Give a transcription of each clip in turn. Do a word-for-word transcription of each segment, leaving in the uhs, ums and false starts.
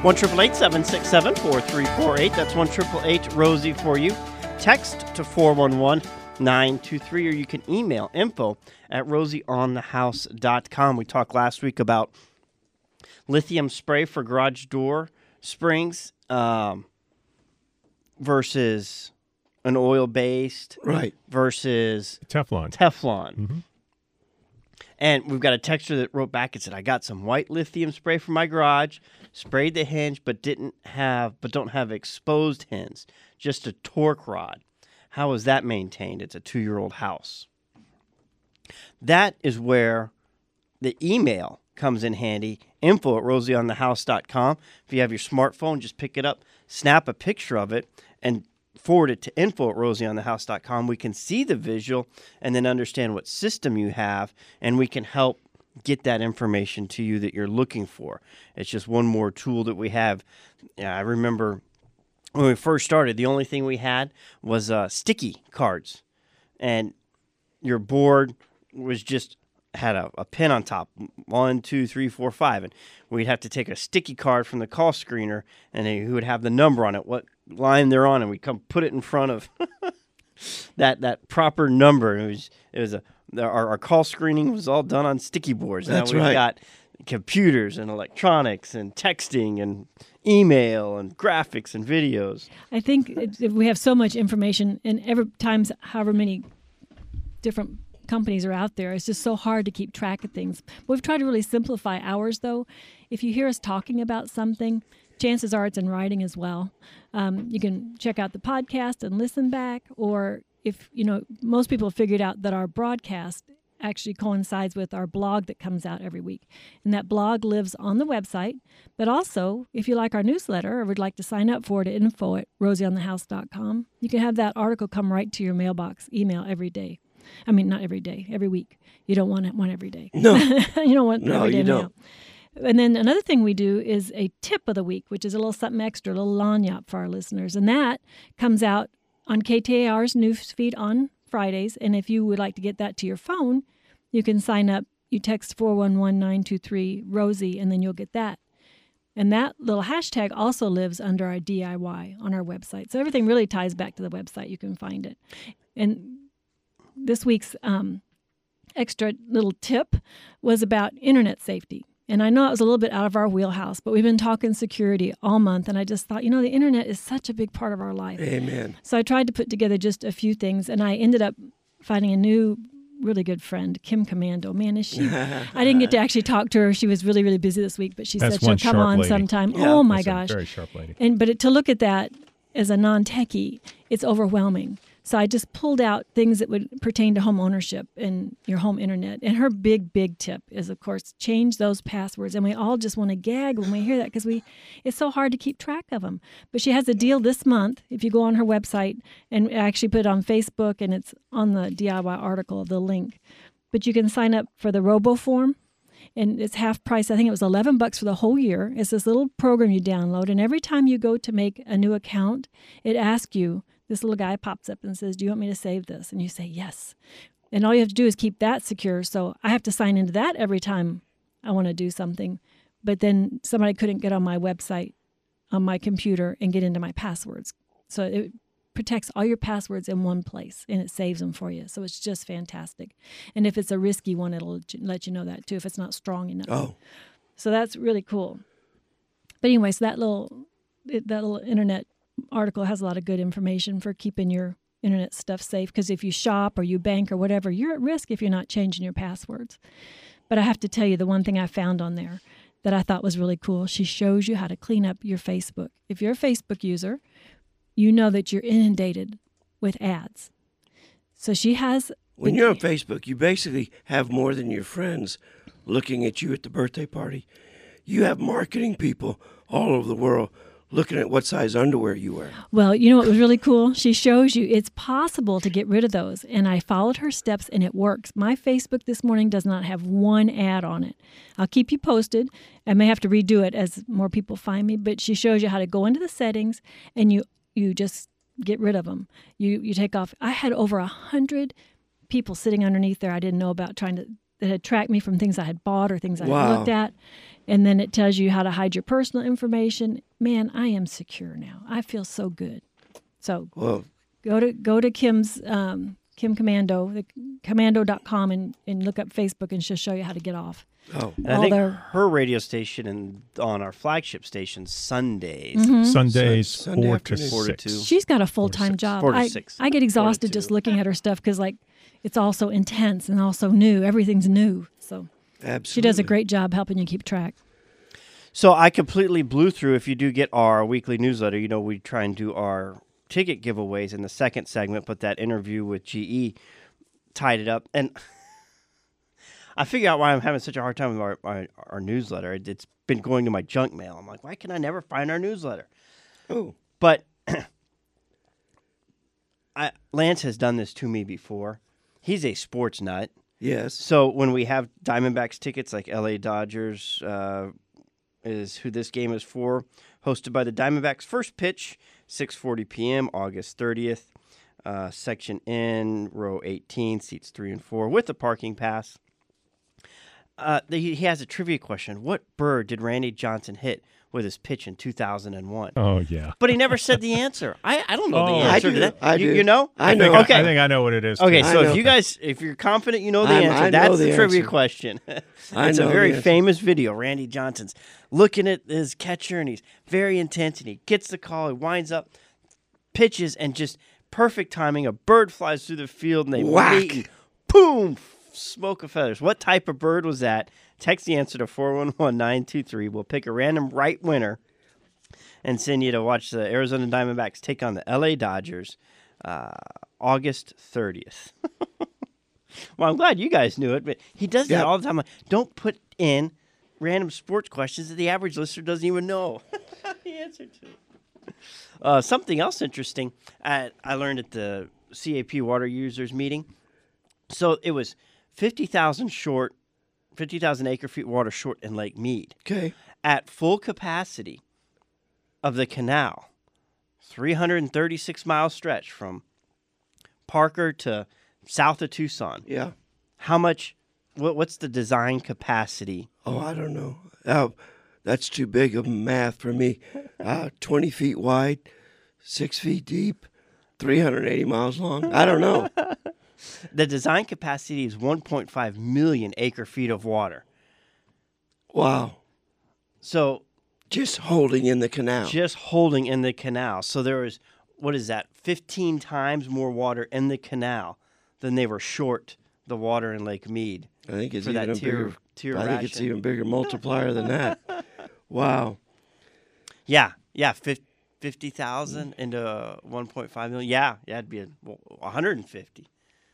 one eight eight eight, seven six seven, four three four eight. That's one eight eight eight, Rosie for you. Text to four one one nine two three, or you can email info at rosie on the house dot com. We talked last week about lithium spray for garage door springs um, versus an oil-based right. versus Teflon. Teflon. Mm-hmm. And we've got a texter that wrote back and said, I got some white lithium spray for my garage, sprayed the hinge, but didn't have, but don't have exposed hinge, just a torque rod. How is that maintained? It's a two-year-old house. That is where the email comes in handy, info at rosie on the house dot com. If you have your smartphone, just pick it up, snap a picture of it, and forward it to info at rosie on the house dot com. We can see the visual and then understand what system you have, and we can help get that information to you that you're looking for. It's just one more tool that we have. Yeah, I remember when we first started, the only thing we had was uh, sticky cards, and your board was just had a, a pin on top, one, two, three, four, five, and we'd have to take a sticky card from the call screener, and they would have the number on it, what line they're on, and we come put it in front of that that proper number. It was it was a our, our call screening was all done on sticky boards. That's now we've right. got computers and electronics and texting and email and graphics and videos. I think it, we have so much information, and every times however many different companies are out there, it's just so hard to keep track of things. We've tried to really simplify ours, though. If you hear us talking about something, chances are it's in writing as well. Um, you can check out the podcast and listen back, or if, you know, most people have figured out that our broadcast actually coincides with our blog that comes out every week. And that blog lives on the website. But also, if you like our newsletter or would like to sign up for it at info at rosie on the house dot com, you can have that article come right to your mailbox email every day. I mean, not every day, every week. You don't want it one every day. No. You don't want No, every day you mail. don't. And then another thing we do is a tip of the week, which is a little something extra, a little lagniappe for our listeners. And that comes out on K T A R's news feed on Fridays. And if you would like to get that to your phone, you can sign up. You text four one one nine two three Rosie, and then you'll get that. And that little hashtag also lives under our D I Y on our website. So everything really ties back to the website. You can find it. And this week's um, extra little tip was about internet safety. And I know it was a little bit out of our wheelhouse, but we've been talking security all month. And I just thought, you know, the internet is such a big part of our life. Amen. So I tried to put together just a few things. And I ended up finding a new, really good friend, Kim Commando. Man, is she... I didn't get to actually talk to her. She was really, really busy this week. But she That's said she'll one come sharp on lady. sometime. Yeah. Oh, my That's a gosh. very sharp lady. And But it, to look at that as a non-techie, it's overwhelming. So I just pulled out things that would pertain to home ownership and your home internet. And her big, big tip is, of course, change those passwords. And we all just want to gag when we hear that because we it's so hard to keep track of them. But she has a deal this month. If you go on her website, and I actually put it on Facebook, and it's on the D I Y article, the link. But you can sign up for the RoboForm. And it's half price. I think it was eleven bucks for the whole year. It's this little program you download. And every time you go to make a new account, it asks you, this little guy pops up and says, do you want me to save this? And you say, yes. And all you have to do is keep that secure. So I have to sign into that every time I want to do something. But then somebody couldn't get on my website, on my computer, and get into my passwords. So it protects all your passwords in one place, and it saves them for you. So it's just fantastic. And if it's a risky one, it'll let you know that too, if it's not strong enough. Oh. So that's really cool. But anyway, so that little, that little internet article has a lot of good information for keeping your internet stuff safe, because if you shop or you bank or whatever, you're at risk if you're not changing your passwords. But I have to tell you, the one thing I found on there that I thought was really cool, she shows you how to clean up your Facebook. If you're a Facebook user, you know that you're inundated with ads. So she has... When you're on Facebook, you basically have more than your friends looking at you at the birthday party. You have marketing people all over the world looking at what size underwear you wear. Well, you know what was really cool? She shows you it's possible to get rid of those. And I followed her steps, and it works. My Facebook this morning does not have one ad on it. I'll keep you posted. I may have to redo it as more people find me, but she shows you how to go into the settings, and you you just get rid of them. You you take off. I had over a hundred people sitting underneath there I didn't know about, trying to that had tracked me from things I had bought or things I Wow. had looked at. And then it tells you how to hide your personal information. Man, I am secure now. I feel so good. So Well, go to go to Kim's um, Kim Commando, the commando dot com, and, and look up Facebook, and she'll show you how to get off. oh, And I all think their- her radio station and on our flagship station Sundays. Mm-hmm. Sundays, Sun- Sunday four to afternoon. Four to six. two. She's got a full time job. Four to I, six. I get exhausted two. just looking at her stuff because like it's all so intense and also new. Everything's new. So absolutely. she does a great job helping you keep track. So I completely blew through. If you do get our weekly newsletter, you know we try and do our ticket giveaways in the second segment, but that interview with G E tied it up. And I figure out why I'm having such a hard time with our, our, our newsletter. It, it's been going to my junk mail. I'm like, why can I never find our newsletter? Oh, But I, Lance has done this to me before. He's a sports nut. yes. So when we have Diamondbacks tickets, like L A Dodgers uh, is who this game is for, hosted by the Diamondbacks. First pitch, six forty p.m., August thirtieth. Uh, section N, row eighteen, seats three and four, with a parking pass. Uh, he he has a trivia question. What bird did Randy Johnson hit with his pitch in two thousand one? Oh yeah. But he never said the answer. I, I don't know Oh. the I answer do. to that. I you, do. you know? I I know. think Okay. I, I think I know what it is. too. Okay, I so know. if you guys, if you're confident you know the I'm- answer, I know that's the, the trivia answer. question. I It's know a the very answer. famous video. Randy Johnson's looking at his catcher, and he's very intense, and he gets the call, he winds up, pitches, and just perfect timing. A bird flies through the field, and they Whack. meet, and boom, smoke of feathers. What type of bird was that? Text the answer to four one one nine two three. We'll pick a random right winner and send you to watch the Arizona Diamondbacks take on the L A Dodgers uh, August thirtieth. Well, I'm glad you guys knew it, but he does that Yep. all the time. Like, don't put in random sports questions that the average listener doesn't even know the answer to. Uh, something else interesting at, I learned at the C A P water users meeting. So it was fifty thousand short, fifty thousand acre feet water short in Lake Mead. Okay. At full capacity of the canal, three hundred thirty-six mile stretch from Parker to south of Tucson. Yeah. How much, what, what's the design capacity? Oh, I don't know. Uh, that's too big of math for me. Uh, twenty feet wide, six feet deep, three hundred eighty miles long. I don't know. The design capacity is one point five million acre feet of water. Wow. So Just holding in the canal. just holding in the canal. So there was, what is that, fifteen times more water in the canal than they were short the water in Lake Mead. I think it's for that even a tier- bigger. tier I think it's ration. even bigger multiplier than that. Wow. Yeah, yeah, fifty thousand into one point five million. Yeah, yeah, it'd be a, well, one hundred fifty.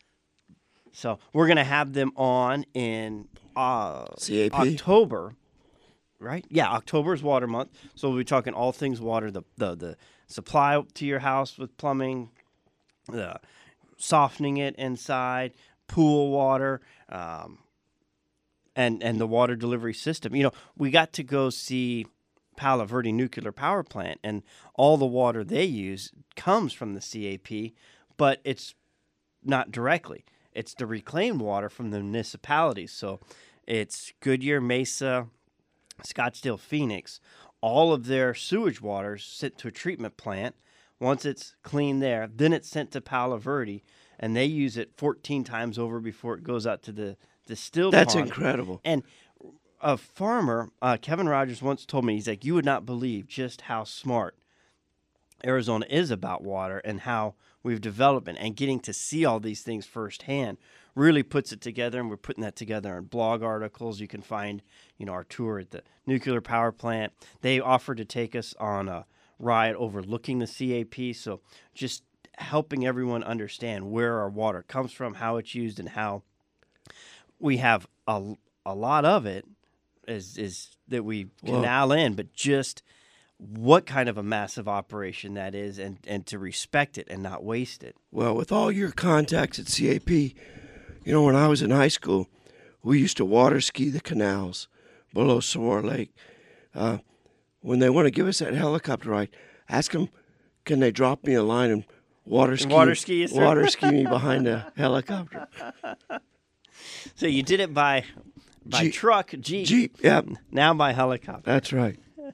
So we're going to have them on in uh, C A P. October, right? Yeah, October is water month. So we'll be talking all things water, the, the, the supply to your house with plumbing, the softening it inside, pool water, um, and, and the water delivery system. You know, we got to go see Palo Verde Nuclear Power Plant, and all the water they use comes from the C A P, but it's not directly. It's the reclaimed water from the municipalities. So it's Goodyear, Mesa, Scottsdale, Phoenix. All of their sewage water is sent to a treatment plant. Once it's clean there, then it's sent to Palo Verde, and they use it fourteen times over before it goes out to the distilled That's pond. incredible. And a farmer, uh, Kevin Rogers, once told me, he's like, you would not believe just how smart Arizona is about water and how we've developed it, and getting to see all these things firsthand really puts it together. And we're putting that together in blog articles. You can find, you know, our tour at the nuclear power plant. They offered to take us on a ride overlooking the C A P. So just helping everyone understand where our water comes from, how it's used, and how we have a, a lot of it is, is that we Well- canal in, but just what kind of a massive operation that is, and, and to respect it and not waste it. Well, with all your contacts at C A P, you know, when I was in high school, we used to water ski the canals below Saguaro Lake. Uh, when they want to give us that helicopter ride, ask them, can they drop me a line and water ski, Water ski you through? water ski me behind a helicopter? So you did it by by Jeep. truck, Jeep. Jeep, yeah, Now by helicopter. that's right.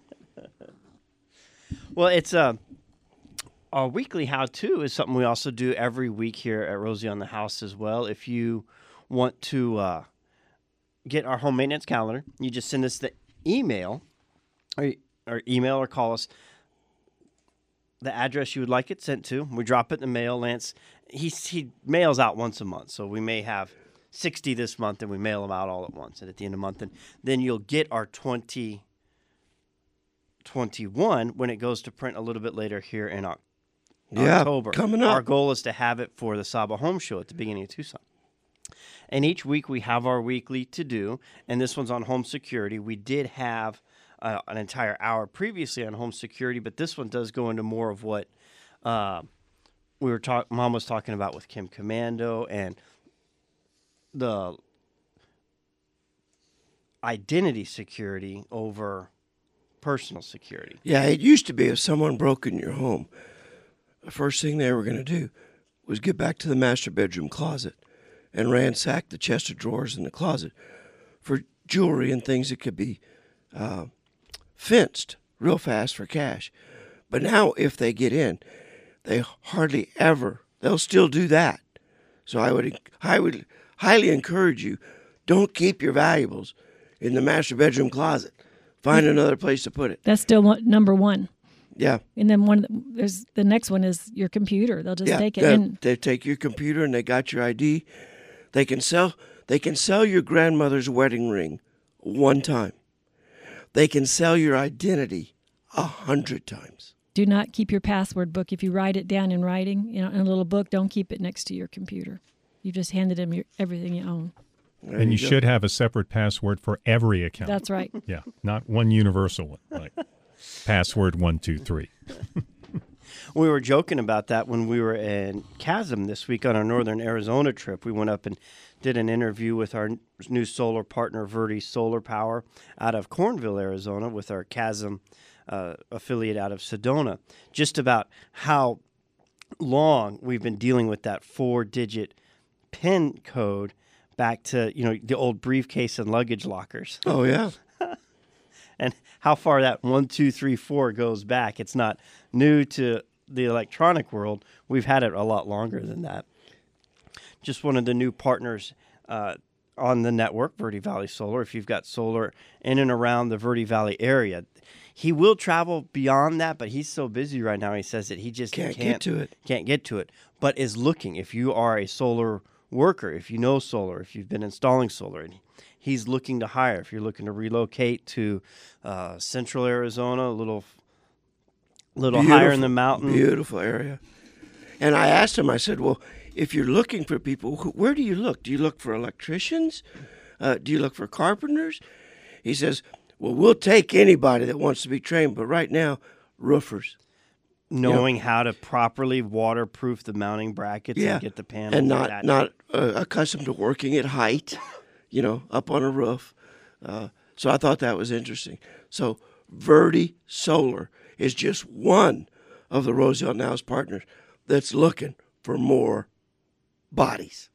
Well, it's uh, our weekly how-to is something we also do every week here at Rosie on the House as well. If you want to uh, get our home maintenance calendar, you just send us the email, or, or email or call us the address you would like it sent to. We drop it in the mail. Lance, he he mails out once a month, so we may have sixty this month, and we mail them out all at once. And at the end of the month, and then you'll get our twenty twenty-one when it goes to print a little bit later here in Oc- Yeah, October. coming up. Our goal is to have it for the Saba Home Show at the beginning of Tucson. And each week we have our weekly to do, and this one's on home security. We did have uh, an entire hour previously on home security, but this one does go into more of what uh, we were talk. Mom was talking about with Kim Commando and the identity security over personal security. Yeah, it used to be if someone broke in your home, the first thing they were going to do was get back to the master bedroom closet and ransack the chest of drawers in the closet for jewelry and things that could be uh, fenced real fast for cash. But now if they get in, they hardly ever, they'll still do that. So I would, I would highly encourage you, don't keep your valuables in the master bedroom closet. Find another place to put it. That's still one, number one. Yeah. And then one, of the, there's the next one is your computer. They'll just Yeah, take it. they, And they take your computer and they got your I D. They can sell. They can sell your grandmother's wedding ring one time. They can sell your identity a hundred times. do not keep your password book. If you write it down in writing, you know, in a little book, don't keep it next to your computer. You just handed them your, everything you own. There And you, go. should have a separate password for every account. That's right. Yeah, not one universal one, like password one, two, three. We were joking about that when we were in Chasm this week on our northern Arizona trip. We went up and did an interview with our new solar partner, Verde Solar Power, out of Cornville, Arizona, with our Chasm uh, affiliate out of Sedona, just about how long we've been dealing with that four-digit PIN code back to, you know, the old briefcase and luggage lockers. Oh yeah. And how far that one, two, three, four goes back. It's not new to the electronic world. We've had it a lot longer than that. Just one of the new partners uh, on the network, Verde Valley Solar. If you've got solar in and around the Verde Valley area, he will travel beyond that, but he's so busy right now. He says that he just Can't can't, get to it. Can't get to it, but is looking. If you are a solar worker, if you know solar, if you've been installing solar, and he's looking to hire. If you're looking to relocate to uh, central Arizona, a little, little higher in the mountain. Beautiful area. And I asked him, I said, well, if you're looking for people, who, where do you look? Do you look for electricians? Uh, do you look for carpenters? He says, well, we'll take anybody that wants to be trained, but right now, roofers. Knowing how to properly waterproof the mounting brackets Yeah. and get the panels And like not, that. not uh, accustomed to working at height, you know, up on a roof. Uh, so I thought that was interesting. So Verde Solar is just one of the Rosie on Now's partners that's looking for more bodies.